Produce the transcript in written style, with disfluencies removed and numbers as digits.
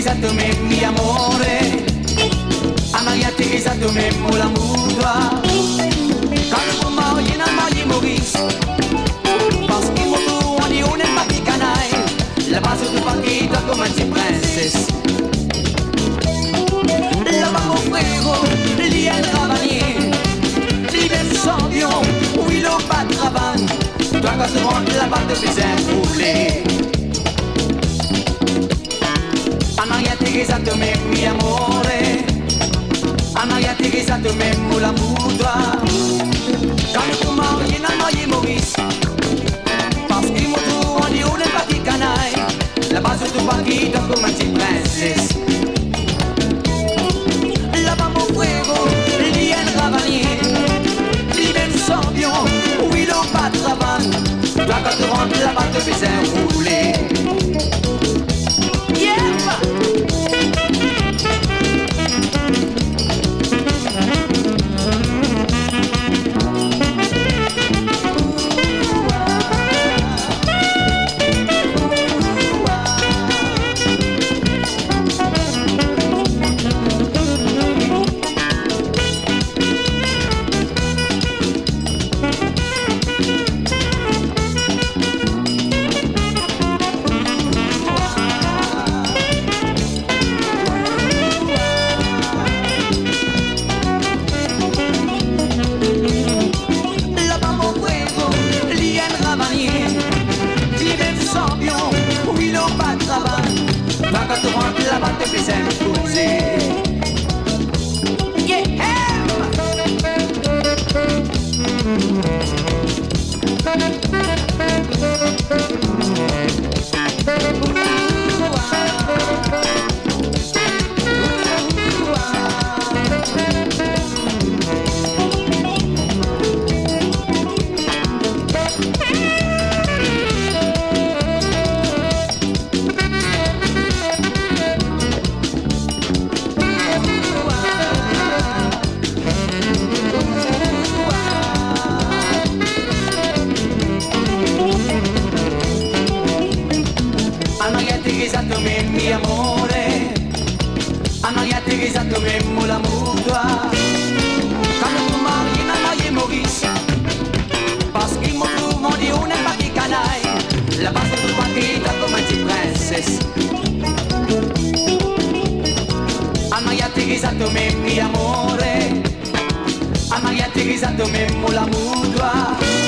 Teresa tomé mi amore, a Maria Teresa tomé mon amour toi. Quand le moment il n'a pas Maurice, parce qu'il m'a tout on dit on n'est pas qui canaille, la base de Paris doit comme une princesse. Là-bas mon frère, il y a un travailler, il est champion, oui il n'a pas de travail, toi quand tu rentres là-bas te fais un poulet. A Maria Teresa tomé mi amore, a Maria Teresa tomé mon amour toi. Quand tu m'as il n'a pas Maurice, parce qu'il m'a tout on dit on n'est pas qui canaille, la base de Paris doit comme une princesse. Là-bas mon frère, il y a un travailler, il est champion, oui il n'a pas de travail, toi quand tu rentres là-bas te fais un rouler. Mi amore, a Maria Teresa tomé mon amour toi. Quand tu m'as il n'a pas Maurice, parce qu'il m'a tout on dit on n'est pas qui canaille, la base de Paris doit comme une princesse. A Maria Teresa tomé mi amore, a Maria Teresa tomé mon amour toi.